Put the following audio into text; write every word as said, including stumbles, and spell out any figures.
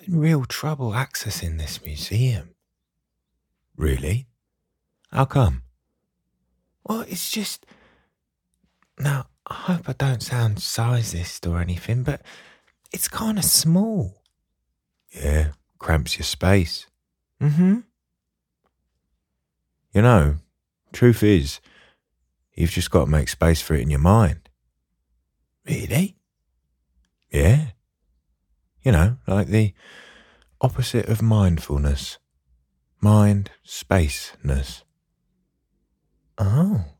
having real trouble accessing this museum. Really? How come? Well, it's just... Now, I hope I don't sound sizist or anything, but it's kind of small. Yeah, cramps your space. Mm-hmm. You know, truth is, you've just got to make space for it in your mind. Really? Yeah. You know, like the opposite of mindfulness. Mind, spaceness. Oh.